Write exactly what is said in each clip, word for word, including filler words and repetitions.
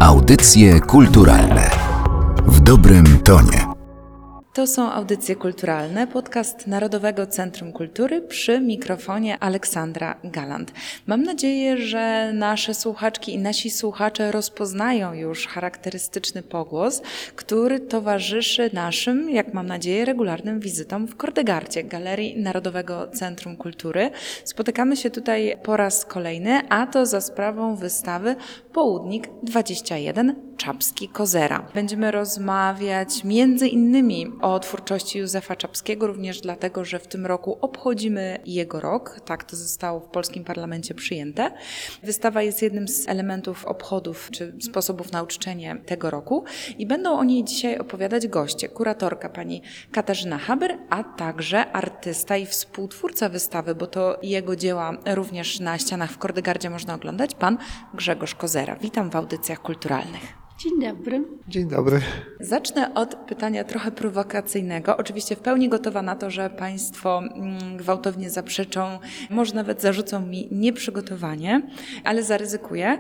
Audycje kulturalne w dobrym tonie. To są audycje kulturalne, podcast Narodowego Centrum Kultury przy mikrofonie Aleksandra Galant. Mam nadzieję, że nasze słuchaczki i nasi słuchacze rozpoznają już charakterystyczny pogłos, który towarzyszy naszym, jak mam nadzieję, regularnym wizytom w Kordegardzie, Galerii Narodowego Centrum Kultury. Spotykamy się tutaj po raz kolejny, a to za sprawą wystawy Południk dwadzieścia jeden Czapski-Kozera. Będziemy rozmawiać między innymi o twórczości Józefa Czapskiego, również dlatego, że w tym roku obchodzimy jego rok. Tak to zostało w polskim parlamencie przyjęte. Wystawa jest jednym z elementów obchodów czy sposobów na uczczenie tego roku i będą o niej dzisiaj opowiadać goście. Kuratorka pani Katarzyna Haber, a także artysta i współtwórca wystawy, bo to jego dzieła również na ścianach w Kordegardzie można oglądać, pan Grzegorz Kozera. Witam w audycjach kulturalnych. Dzień dobry. Dzień dobry. Zacznę od pytania trochę prowokacyjnego. Oczywiście w pełni gotowa na to, że Państwo gwałtownie zaprzeczą, może nawet zarzucą mi nieprzygotowanie, ale zaryzykuję.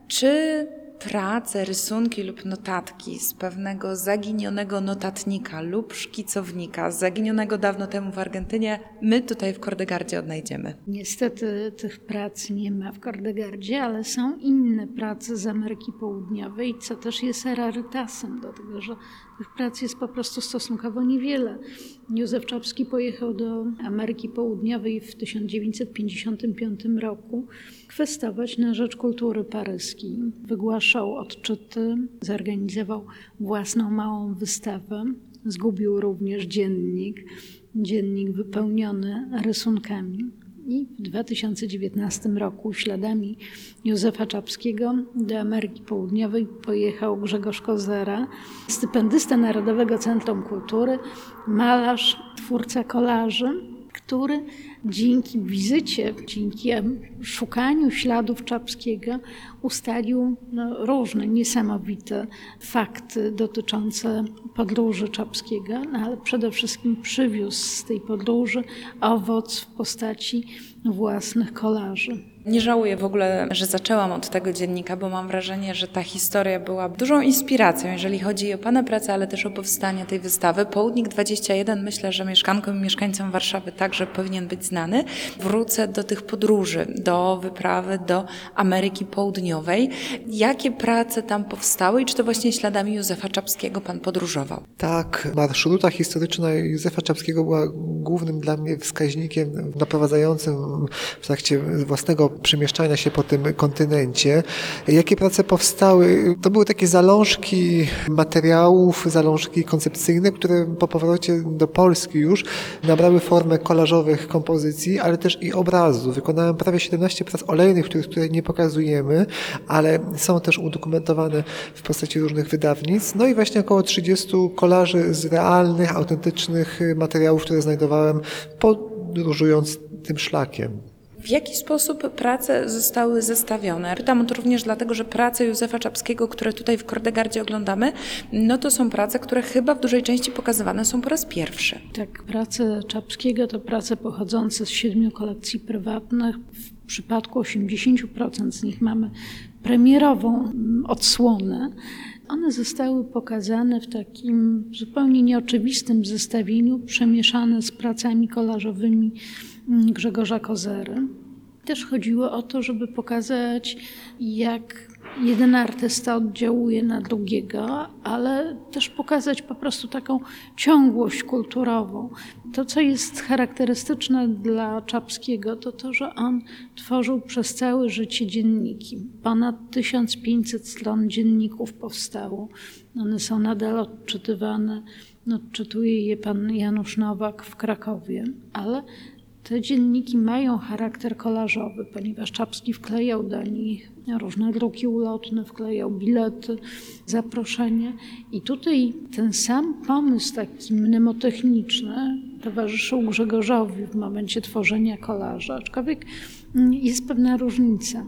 Czy prace, rysunki lub notatki z pewnego zaginionego notatnika lub szkicownika, zaginionego dawno temu w Argentynie, my tutaj w Kordegardzie odnajdziemy? Niestety tych prac nie ma w Kordegardzie, ale są inne prace z Ameryki Południowej, co też jest rarytasem, dlatego że tych prac jest po prostu stosunkowo niewiele. Józef Czapski pojechał do Ameryki Południowej w tysiąc dziewięćset pięćdziesiątym piątym roku kwestować na rzecz kultury paryskiej. Wygłaszał odczyty, zorganizował własną małą wystawę, zgubił również dziennik, dziennik wypełniony rysunkami. I w dwa tysiące dziewiętnastym roku śladami Józefa Czapskiego do Ameryki Południowej pojechał Grzegorz Kozera, stypendysta Narodowego Centrum Kultury, malarz, twórca kolaży, który dzięki wizycie, dzięki szukaniu śladów Czapskiego ustalił no, różne niesamowite fakty dotyczące podróży Czapskiego, no, ale przede wszystkim przywiózł z tej podróży owoc w postaci własnych kolaży. Nie żałuję w ogóle, że zaczęłam od tego dziennika, bo mam wrażenie, że ta historia była dużą inspiracją, jeżeli chodzi o Pana pracę, ale też o powstanie tej wystawy. Południk dwadzieścia jeden, myślę, że mieszkankom i mieszkańcom Warszawy także powinien być znany. Wrócę do tych podróży, do wyprawy do Ameryki Południowej. Jakie prace tam powstały i czy to właśnie śladami Józefa Czapskiego Pan podróżował? Tak, marszruta historyczna Józefa Czapskiego była głównym dla mnie wskaźnikiem naprowadzającym w trakcie własnego przemieszczania się po tym kontynencie. Jakie prace powstały? To były takie zalążki materiałów, zalążki koncepcyjne, które po powrocie do Polski już nabrały formę kolażowych kompozycji, ale też i obrazu. Wykonałem prawie siedemnaście prac olejnych, których tutaj nie pokazujemy, ale są też udokumentowane w postaci różnych wydawnictw. No i właśnie około trzydziestu kolaży z realnych, autentycznych materiałów, które znajdowałem podróżując tym szlakiem. W jaki sposób prace zostały zestawione? Pytam o to również dlatego, że prace Józefa Czapskiego, które tutaj w Kordegardzie oglądamy, no to są prace, które chyba w dużej części pokazywane są po raz pierwszy. Tak, prace Czapskiego to prace pochodzące z siedmiu kolekcji prywatnych. W przypadku osiemdziesiąt procent z nich mamy premierową odsłonę. One zostały pokazane w takim zupełnie nieoczywistym zestawieniu, przemieszane z pracami kolażowymi Grzegorza Kozery. Też chodziło o to, żeby pokazać, jak jeden artysta oddziałuje na drugiego, ale też pokazać po prostu taką ciągłość kulturową. To, co jest charakterystyczne dla Czapskiego, to to, że on tworzył przez całe życie dzienniki. Ponad tysiąc pięćset stron dzienników powstało. One są nadal odczytywane. Odczytuje je pan Janusz Nowak w Krakowie, ale te dzienniki mają charakter kolażowy, ponieważ Czapski wklejał do nich różne druki ulotne, wklejał bilety, zaproszenia. I tutaj ten sam pomysł taki mnemotechniczny towarzyszył Grzegorzowi w momencie tworzenia kolaża, aczkolwiek jest pewna różnica.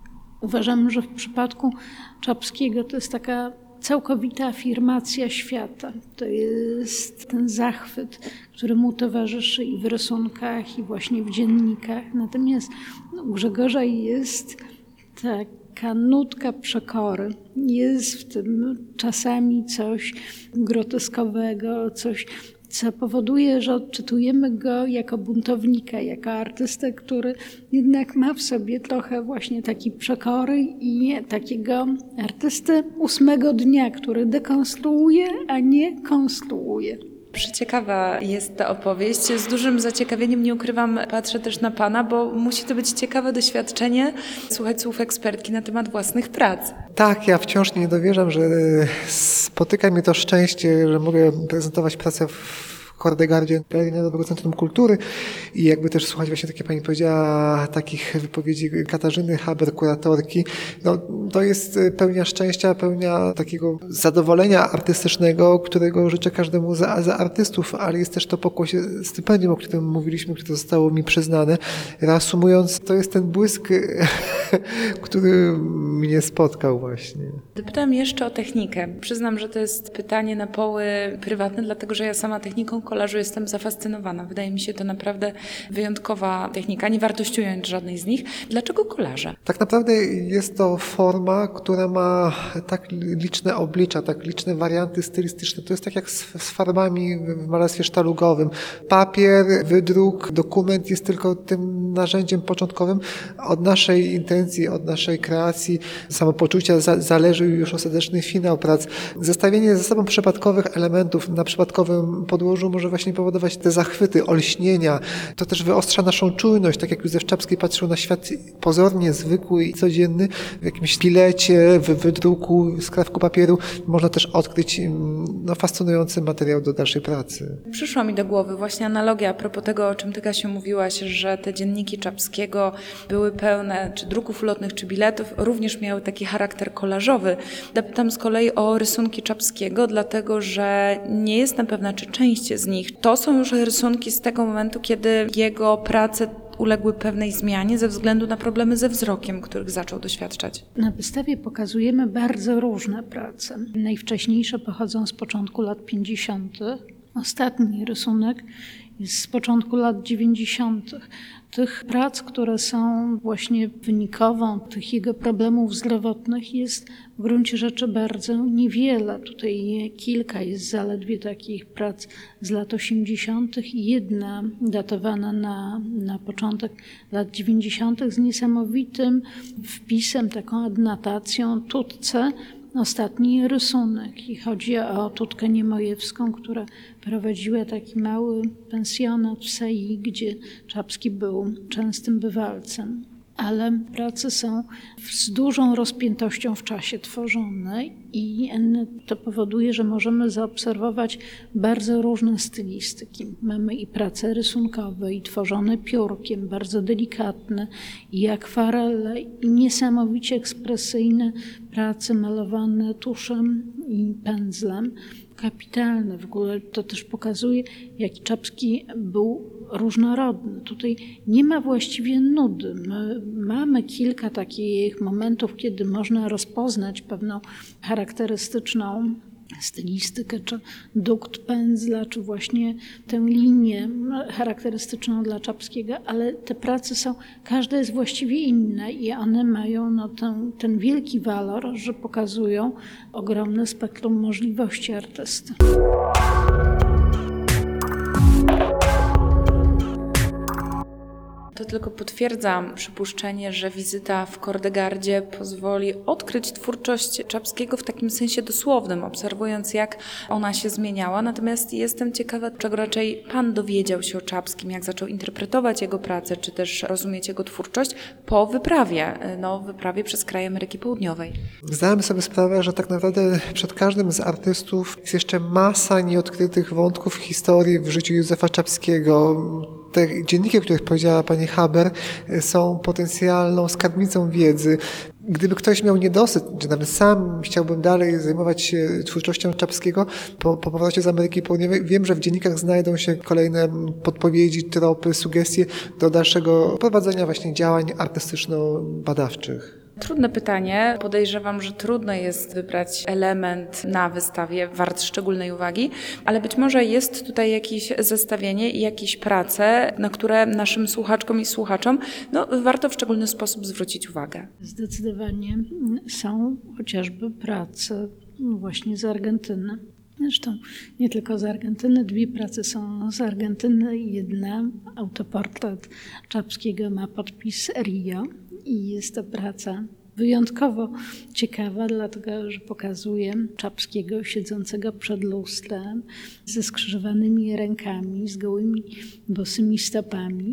Uważam, że w przypadku Czapskiego to jest taka całkowita afirmacja świata. To jest ten zachwyt, który mu towarzyszy i w rysunkach, i właśnie w dziennikach. Natomiast no, u Grzegorza jest tak taka nutka przekory. Jest w tym czasami coś groteskowego, coś, co powoduje, że odczytujemy go jako buntownika, jako artystę, który jednak ma w sobie trochę właśnie takiej przekory i takiego artysty ósmego dnia, który dekonstruuje, a nie konstruuje. Przeciekawa jest ta opowieść. Z dużym zaciekawieniem, nie ukrywam, patrzę też na Pana, bo musi to być ciekawe doświadczenie słuchać słów ekspertki na temat własnych prac. Tak, ja wciąż nie dowierzam, że spotyka mnie to szczęście, że mogę prezentować pracę w Kordegardzie, Galerii Narodowego Centrum Kultury i jakby też słuchać właśnie, tak jak pani powiedziała, takich wypowiedzi Katarzyny Haber, kuratorki. No, to jest pełnia szczęścia, pełnia takiego zadowolenia artystycznego, którego życzę każdemu za, za artystów, ale jest też to pokłosie stypendium, o którym mówiliśmy, które zostało mi przyznane. Reasumując, to jest ten błysk, który mnie spotkał właśnie. Dopytam jeszcze o technikę. Przyznam, że to jest pytanie na poły prywatne, dlatego że ja sama techniką kolażu jestem zafascynowana. Wydaje mi się to naprawdę wyjątkowa technika, nie wartościując żadnej z nich. Dlaczego kolarze? Tak naprawdę jest to forma, która ma tak liczne oblicza, tak liczne warianty stylistyczne. To jest tak jak z, z farbami w malarstwie sztalugowym. Papier, wydruk, dokument jest tylko tym narzędziem początkowym. Od naszej intencji, od naszej kreacji, samopoczucia za, zależy już ostateczny finał prac. Zestawienie ze sobą przypadkowych elementów na przypadkowym podłożu może właśnie powodować te zachwyty, olśnienia. To też wyostrza naszą czujność, tak jak Józef Czapski patrzył na świat pozornie zwykły i codzienny. W jakimś szpilecie, w wydruku, skrawku papieru można też odkryć no, fascynujący materiał do dalszej pracy. Przyszła mi do głowy właśnie analogia a propos tego, o czym Ty, Kasiu, mówiłaś, że te dzienniki Czapskiego były pełne czy druków ulotnych, czy biletów, również miały taki charakter kolażowy. Dopytam z kolei o rysunki Czapskiego, dlatego że nie jestem pewna, czy część z nich to są już rysunki z tego momentu, kiedy jego prace uległy pewnej zmianie ze względu na problemy ze wzrokiem, których zaczął doświadczać. Na wystawie pokazujemy bardzo różne prace. Najwcześniejsze pochodzą z początku lat pięćdziesiątych. Ostatni rysunek jest z początku lat dziewięćdziesiątych. Tych prac, które są właśnie wynikową tych jego problemów zdrowotnych, jest w gruncie rzeczy bardzo niewiele. Tutaj kilka jest zaledwie takich prac z lat osiemdziesiątych i jedna datowana na, na początek lat dziewięćdziesiątych z niesamowitym wpisem, taką adnotacją Tutce, ostatni rysunek. I chodzi o Tutkę Niemojewską, która prowadziła taki mały pensjonat w Sei, gdzie Czapski był częstym bywalcem. Ale prace są z dużą rozpiętością w czasie tworzone i to powoduje, że możemy zaobserwować bardzo różne stylistyki. Mamy i prace rysunkowe, i tworzone piórkiem, bardzo delikatne, i akwarele, i niesamowicie ekspresyjne prace malowane tuszem i pędzlem. Kapitalne. W ogóle to też pokazuje, jaki Czapski był różnorodny. Tutaj nie ma właściwie nudy. My mamy kilka takich momentów, kiedy można rozpoznać pewną charakterystyczną stylistykę, czy dukt pędzla, czy właśnie tę linię charakterystyczną dla Czapskiego, ale te prace są, każda jest właściwie inna i one mają no, ten, ten wielki walor, że pokazują ogromne spektrum możliwości artysty. To tylko potwierdzam przypuszczenie, że wizyta w Kordegardzie pozwoli odkryć twórczość Czapskiego w takim sensie dosłownym, obserwując, jak ona się zmieniała. Natomiast jestem ciekawa, czego raczej Pan dowiedział się o Czapskim, jak zaczął interpretować jego pracę, czy też rozumieć jego twórczość po wyprawie, no wyprawie przez kraje Ameryki Południowej. Zdałem sobie sprawę, że tak naprawdę przed każdym z artystów jest jeszcze masa nieodkrytych wątków historii w życiu Józefa Czapskiego. Te dzienniki, o których powiedziała pani Haber, są potencjalną skarbnicą wiedzy. Gdyby ktoś miał niedosyt, czy nawet sam chciałbym dalej zajmować się twórczością Czapskiego po, po powrocie z Ameryki Południowej, wiem, że w dziennikach znajdą się kolejne podpowiedzi, tropy, sugestie do dalszego prowadzenia właśnie działań artystyczno-badawczych. Trudne pytanie. Podejrzewam, że trudno jest wybrać element na wystawie wart szczególnej uwagi, ale być może jest tutaj jakieś zestawienie i jakieś prace, na które naszym słuchaczkom i słuchaczom no, warto w szczególny sposób zwrócić uwagę. Zdecydowanie są chociażby prace właśnie z Argentyny. Zresztą nie tylko z Argentyny, dwie prace są z Argentyny. Jedna, autoportret Czapskiego, ma podpis Rio i jest to praca wyjątkowo ciekawa, dlatego że pokazuje Czapskiego siedzącego przed lustrem ze skrzyżowanymi rękami, z gołymi bosymi stopami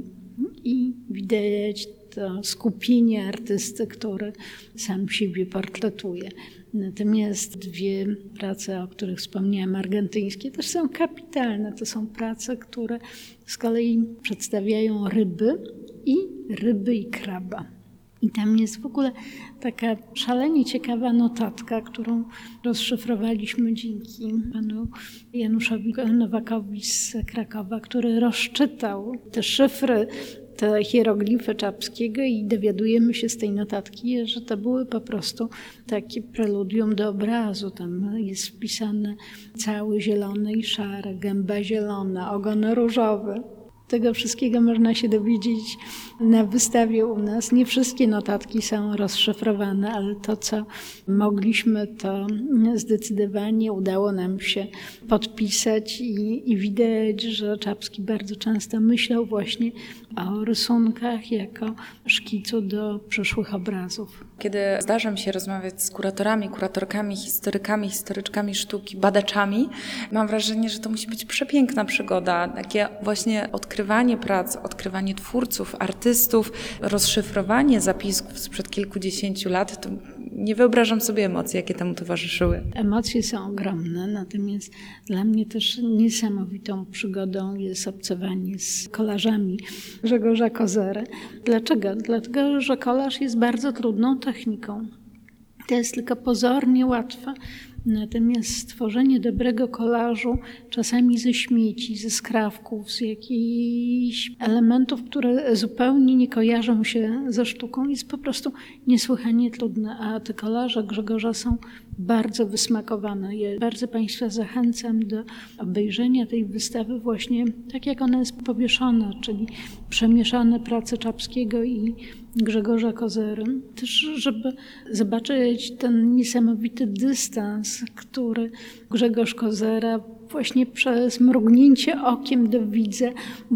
i widać to skupienie artysty, który sam siebie portretuje. Natomiast dwie prace, o których wspomniałam, argentyńskie, też są kapitalne. To są prace, które z kolei przedstawiają ryby i ryby i kraba. I tam jest w ogóle taka szalenie ciekawa notatka, którą rozszyfrowaliśmy dzięki panu Januszowi Nowakowi z Krakowa, który rozczytał te szyfry, te hieroglify Czapskiego i dowiadujemy się z tej notatki, że to były po prostu takie preludium do obrazu. Tam jest wpisane cały zielony i szary, gęba zielona, ogon różowy. Tego wszystkiego można się dowiedzieć na wystawie u nas. Nie wszystkie notatki są rozszyfrowane, ale to, co mogliśmy, to zdecydowanie udało nam się podpisać i, i widać, że Czapski bardzo często myślał właśnie o rysunkach jako szkicu do przyszłych obrazów. Kiedy zdarza mi się rozmawiać z kuratorami, kuratorkami, historykami, historyczkami sztuki, badaczami, mam wrażenie, że to musi być przepiękna przygoda. Takie właśnie odkrywanie prac, odkrywanie twórców, artystów, rozszyfrowanie zapisków sprzed kilkudziesięciu lat. To nie wyobrażam sobie emocji, jakie temu towarzyszyły. Emocje są ogromne, natomiast dla mnie też niesamowitą przygodą jest obcowanie z kolarzami Grzegorza Kozery. Dlaczego? Dlatego, że kolarz jest bardzo trudną techniką. To jest tylko pozornie łatwe. Natomiast stworzenie dobrego kolażu czasami ze śmieci, ze skrawków, z jakichś elementów, które zupełnie nie kojarzą się ze sztuką, jest po prostu niesłychanie trudne. A te kolaże Grzegorza są bardzo wysmakowane. Ja bardzo Państwa zachęcam do obejrzenia tej wystawy właśnie tak, jak ona jest powieszona, czyli przemieszane prace Czapskiego i Grzegorza Kozery. Też, żeby zobaczyć ten niesamowity dystans, który Grzegorz Kozera właśnie przez mrugnięcie okiem do widza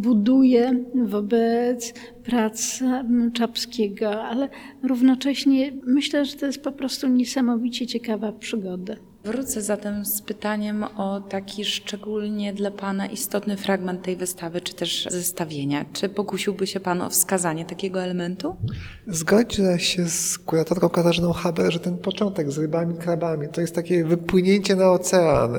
buduje wobec prac Czapskiego, ale równocześnie myślę, że to jest po prostu niesamowicie ciekawa przygoda. Wrócę zatem z pytaniem o taki szczególnie dla Pana istotny fragment tej wystawy, czy też zestawienia. Czy pokusiłby się Pan o wskazanie takiego elementu? Zgodzę się z kuratorką Katarzyną Haber, że ten początek z rybami, krabami to jest takie wypłynięcie na ocean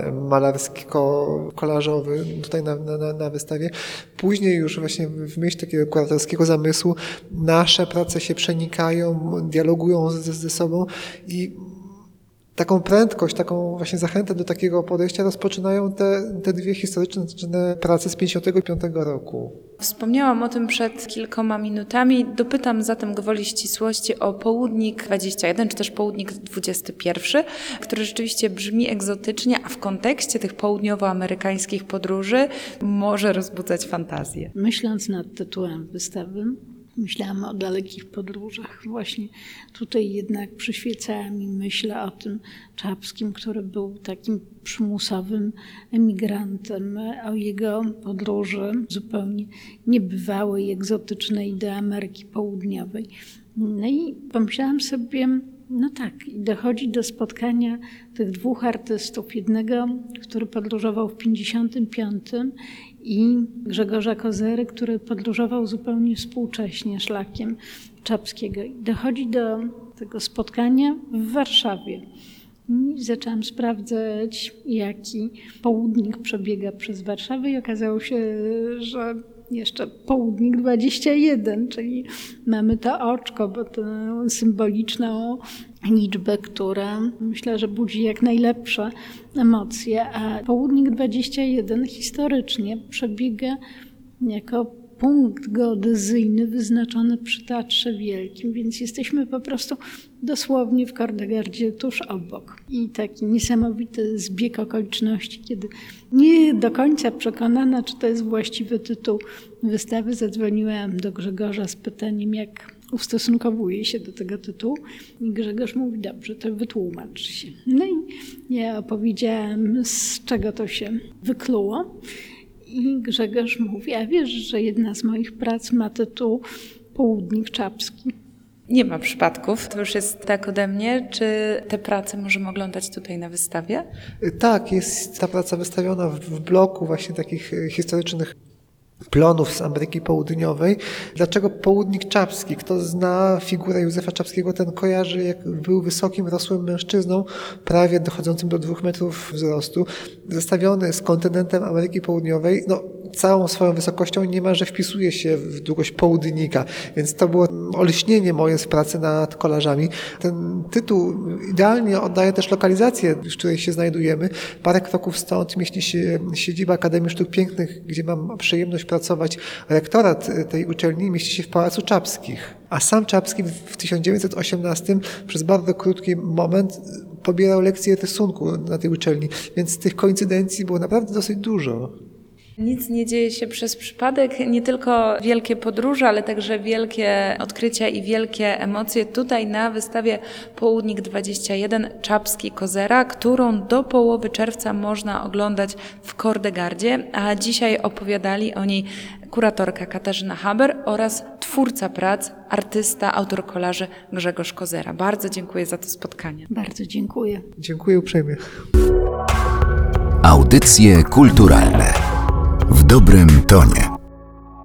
malarsko-kolażowy tutaj na, na, na wystawie. Później już właśnie w myśl takiego kuratorskiego zamysłu nasze prace się przenikają, dialogują ze, ze sobą i taką prędkość, taką właśnie zachętę do takiego podejścia rozpoczynają te, te dwie historyczne prace z pięćdziesiątego piątego roku. Wspomniałam o tym przed kilkoma minutami. Dopytam zatem gwoli ścisłości o Południk dwadzieścia jeden, czy też Południk dwudziesty pierwszy, który rzeczywiście brzmi egzotycznie, a w kontekście tych południowoamerykańskich podróży może rozbudzać fantazję. Myśląc nad tytułem wystawy, myślałam o dalekich podróżach. Właśnie tutaj jednak przyświecała mi myśl o tym Czapskim, który był takim przymusowym emigrantem, o jego podróży zupełnie niebywałej, egzotycznej do Ameryki Południowej. No i pomyślałam sobie, no tak, i dochodzi do spotkania tych dwóch artystów. Jednego, który podróżował w pięćdziesiątym piątym i Grzegorza Kozery, który podróżował zupełnie współcześnie szlakiem Czapskiego. I dochodzi do tego spotkania w Warszawie. I zaczęłam sprawdzać, jaki południk przebiega przez Warszawę i okazało się, że jeszcze Południk dwadzieścia jeden, czyli mamy to oczko, bo tę symboliczną liczbę, która myślę, że budzi jak najlepsze emocje, a Południk dwadzieścia jeden historycznie przebiega jako punkt geodezyjny wyznaczony przy Teatrze Wielkim, więc jesteśmy po prostu dosłownie w Kordegardzie tuż obok. I taki niesamowity zbieg okoliczności, kiedy nie do końca przekonana, czy to jest właściwy tytuł wystawy, zadzwoniłam do Grzegorza z pytaniem, jak ustosunkowuje się do tego tytułu. I Grzegorz mówi, dobrze, to wytłumacz się. No i ja opowiedziałam, z czego to się wykluło. I Grzegorz mówi, a wiesz, że jedna z moich prac ma tytuł Południk Czapski. Nie ma przypadków, to już jest tak ode mnie. Czy te prace możemy oglądać tutaj na wystawie? Tak, jest ta praca wystawiona w, w bloku właśnie takich historycznych plonów z Ameryki Południowej. Dlaczego Południk Czapski? Kto zna figurę Józefa Czapskiego, ten kojarzy, jak był wysokim, rosłym mężczyzną, prawie dochodzącym do dwóch metrów wzrostu, zestawiony z kontynentem Ameryki Południowej. No, całą swoją wysokością niemalże wpisuje się w długość południka, więc to było olśnienie moje z pracy nad kolarzami. Ten tytuł idealnie oddaje też lokalizację, w której się znajdujemy. Parę kroków stąd mieści się siedziba Akademii Sztuk Pięknych, gdzie mam przyjemność pracować. Rektorat tej uczelni mieści się w Pałacu Czapskich, a sam Czapski w tysiąc dziewięćset osiemnastym przez bardzo krótki moment pobierał lekcje rysunku na tej uczelni, więc tych koincydencji było naprawdę dosyć dużo. Nic nie dzieje się przez przypadek, nie tylko wielkie podróże, ale także wielkie odkrycia i wielkie emocje. Tutaj na wystawie Południk dwadzieścia jeden Czapski Kozera, którą do połowy czerwca można oglądać w Kordegardzie, a dzisiaj opowiadali o niej kuratorka Katarzyna Haber oraz twórca prac, artysta, autor kolarzy Grzegorz Kozera. Bardzo dziękuję za to spotkanie. Bardzo dziękuję. Dziękuję uprzejmie. Audycje kulturalne w dobrym tonie.